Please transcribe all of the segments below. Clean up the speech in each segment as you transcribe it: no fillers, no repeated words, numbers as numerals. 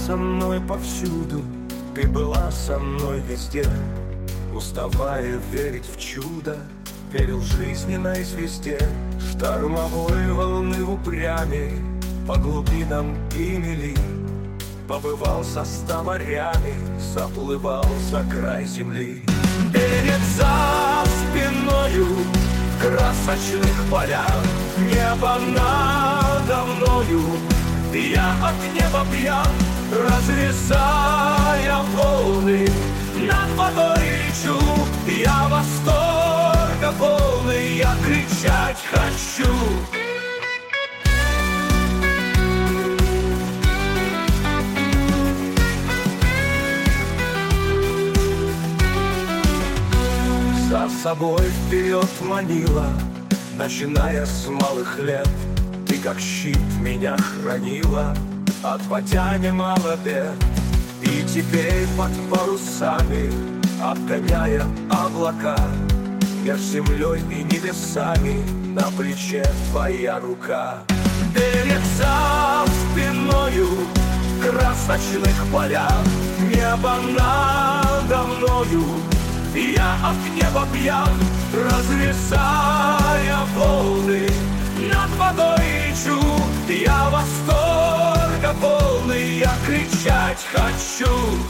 со мной повсюду, ты была со мной везде. Уставая верить в чудо, верил жизненной звезде. Штормовой волны упрями по глубинам и мели. Побывал со 100 морями, заплывал за край земли. Берег за спиною, в красочных полях, небо надо мною, и я от неба пьян, разрезая волны, над водой лечу. Я восторга полный, я кричать хочу. За собой вперед манила, начиная с малых лет. Ты как щит меня хранила, от потя немало бед. И теперь под парусами, обгоняя облака, меж землей и небесами на плече твоя рука. Берег за спиною, в красочных полях, небо надо мною, и я от неба пьян, разрезая волны, над водой лечу. Я восторга полный, я кричать хочу.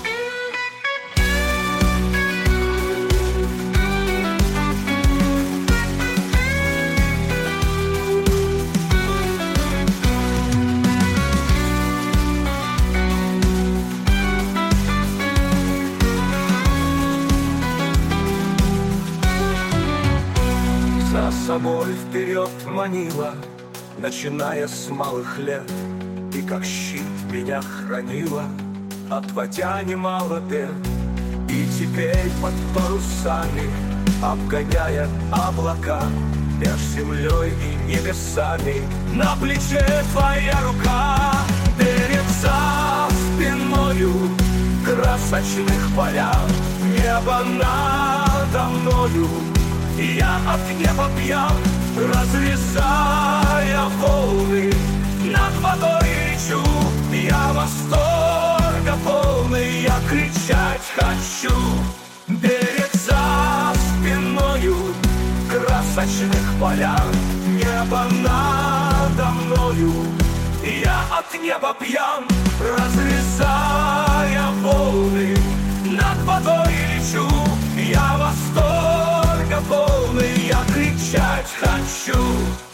За собой вперед манила, начиная с малых лет. Ты как щит меня хранила, отводя немало бед. И теперь под парусами, обгоняя облака, меж землей и небесами на плече твоя рука. Берег за спиною, в красочных полях, небо надо мною, и я от неба пьян, разрезая волны, над водой лечу. Я восторга полный, я кричать хочу. Берег за спиною, в красочных полях, небо надо мною, и я от неба пьян, разрезая волны, над водой лечу. Я восторга полный, я кричать хочу.